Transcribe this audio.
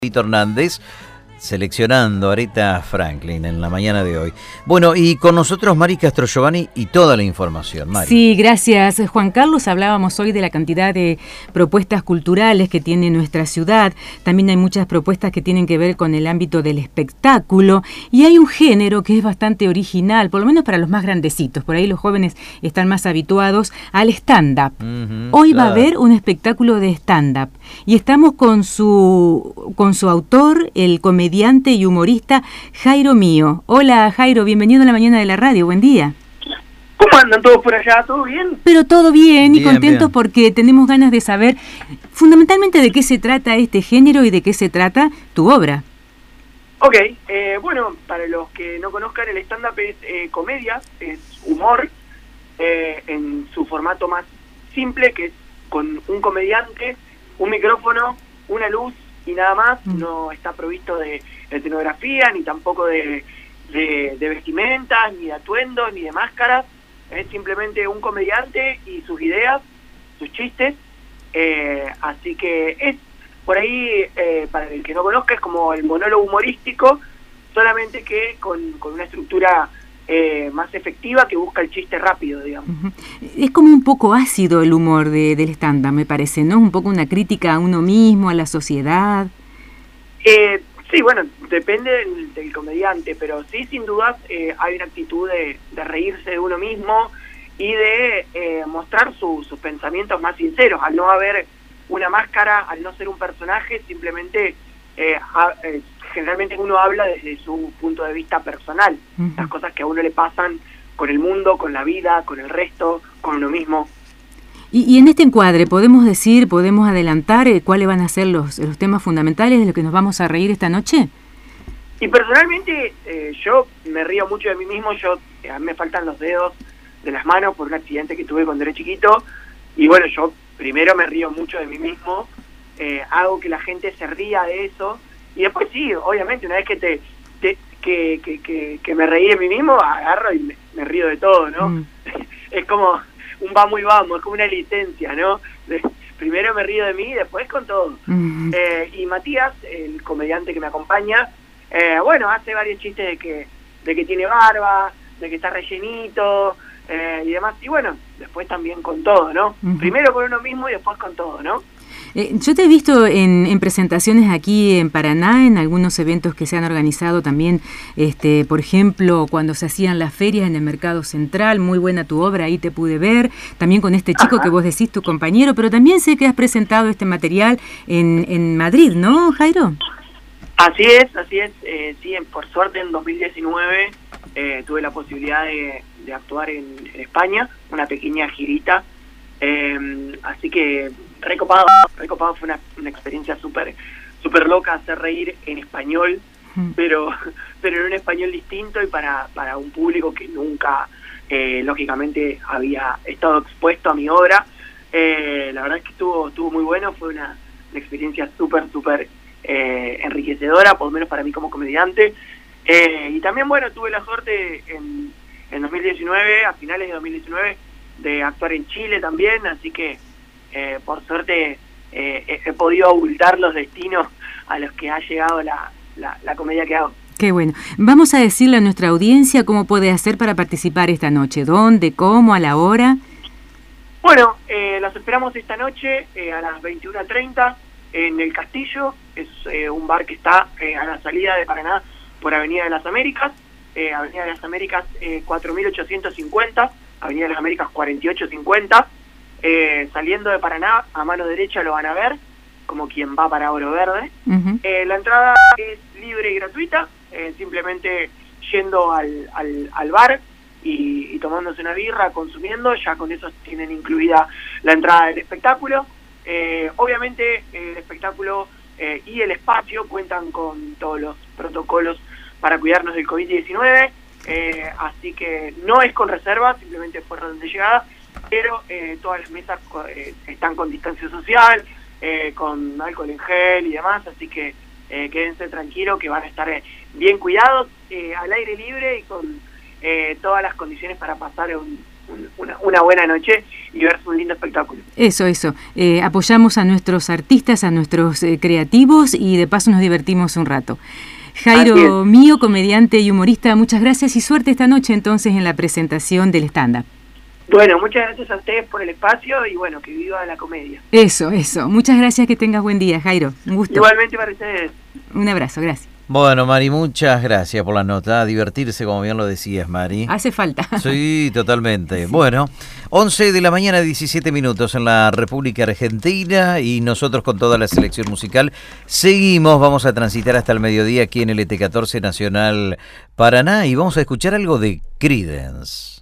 Tito Hernández, seleccionando a Aretha Franklin en la mañana de hoy. Bueno, y con nosotros Mari Castro Giovanni y toda la información. Mari. Sí, gracias Juan Carlos. Hablábamos hoy de la cantidad de propuestas culturales que tiene nuestra ciudad. También hay muchas propuestas que tienen que ver con el ámbito del espectáculo. Y hay un género que es bastante original, por lo menos para los más grandecitos. Por ahí los jóvenes están más habituados al stand-up. Hoy va a haber un espectáculo de stand-up. Y estamos con su autor, el comediante y humorista Jairo Mío. Hola Jairo, bienvenido a la mañana de la radio, buen día. ¿Cómo andan todos por allá? ¿Todo bien? Pero todo bien y contentos bien. Porque tenemos ganas de saber fundamentalmente de qué se trata este género y de qué se trata tu obra. Ok, bueno, para los que no conozcan, el stand-up es comedia, es humor, en su formato más simple, que es con un comediante, un micrófono, una luz y nada más. No está provisto de escenografía, ni tampoco de vestimentas, ni de atuendos, ni de máscaras. Es simplemente un comediante y sus ideas, sus chistes. Así que es, por ahí, para el que no conozca, es como el monólogo humorístico, solamente que con una estructura más efectiva que busca el chiste rápido, digamos. Es como un poco ácido el humor del stand-up, me parece, ¿no? Un poco una crítica a uno mismo, a la sociedad. Sí, bueno, depende del comediante, pero sí, sin dudas, hay una actitud de reírse de uno mismo y de mostrar sus pensamientos más sinceros. Al no haber una máscara, al no ser un personaje, simplemente generalmente uno habla desde su punto de vista personal, las cosas que a uno le pasan con el mundo, con la vida, con el resto, con uno mismo. Y en este encuadre, ¿podemos adelantar cuáles van a ser los temas fundamentales de lo que nos vamos a reír esta noche? Y personalmente yo me río mucho de mí mismo. A mí me faltan los dedos de las manos por un accidente que tuve cuando era chiquito, y bueno, yo primero me río mucho de mí mismo, hago que la gente se ría de eso, y después sí, obviamente, una vez que me reí de mí mismo, agarro y me río de todo, ¿no? Es como un vamos y vamos, es como una licencia, ¿no? Primero me río de mí, después con todo. Y Matías, el comediante que me acompaña, bueno, hace varios chistes de que tiene barba, de que está rellenito, y demás. Y bueno, después también con todo, ¿no? Primero con uno mismo y después con todo, ¿no? Yo te he visto en presentaciones aquí en Paraná, en algunos eventos que se han organizado también, por ejemplo, cuando se hacían las ferias en el Mercado Central. Muy buena tu obra, ahí te pude ver, también con este chico que vos decís, tu compañero, pero también sé que has presentado este material en Madrid, ¿no, Jairo? Así es, sí, por suerte en 2019 tuve la posibilidad de actuar en España, una pequeña girita, así que recopado, fue una experiencia súper loca, hacer reír en español, pero en un español distinto y para un público que nunca, lógicamente, había estado expuesto a mi obra. La verdad es que estuvo muy bueno, fue una experiencia súper enriquecedora, por lo menos para mí como comediante. Y también, bueno, tuve la suerte en 2019, a finales de 2019, de actuar en Chile también, así que por suerte he podido abultar los destinos a los que ha llegado la comedia que hago. Qué bueno. Vamos a decirle a nuestra audiencia cómo puede hacer para participar esta noche. ¿Dónde? ¿Cómo? ¿A la hora? Bueno, los esperamos esta noche a las 21:30 en El Castillo. Es un bar que está a la salida de Paraná por Avenida de las Américas. Avenida de las Américas 4850, Avenida de las Américas 4850. Saliendo de Paraná, a mano derecha lo van a ver, como quien va para Oro Verde. La entrada es libre y gratuita, simplemente yendo al bar y tomándose una birra, consumiendo, ya con eso tienen incluida la entrada del espectáculo. Obviamente el espectáculo y el espacio cuentan con todos los protocolos para cuidarnos del COVID-19, así que no es con reserva, simplemente fue orden de llegada, pero todas las mesas están con distancia social, con alcohol en gel y demás, así que quédense tranquilos que van a estar bien cuidados, al aire libre y con todas las condiciones para pasar un una buena noche y ver un lindo espectáculo. Eso. Apoyamos a nuestros artistas, a nuestros creativos y de paso nos divertimos un rato. Jairo Mío, comediante y humorista, muchas gracias y suerte esta noche entonces en la presentación del stand-up. Bueno, muchas gracias a ustedes por el espacio y bueno, que viva la comedia. Eso. Muchas gracias, que tengas buen día, Jairo. Un gusto. Igualmente para ustedes. Un abrazo, gracias. Bueno, Mari, muchas gracias por la nota. A divertirse, como bien lo decías, Mari. Hace falta. Sí, totalmente. Sí. Bueno, 11 de la mañana, 17 minutos en la República Argentina y nosotros con toda la selección musical seguimos, vamos a transitar hasta el mediodía aquí en el ET14 Nacional Paraná y vamos a escuchar algo de Creedence.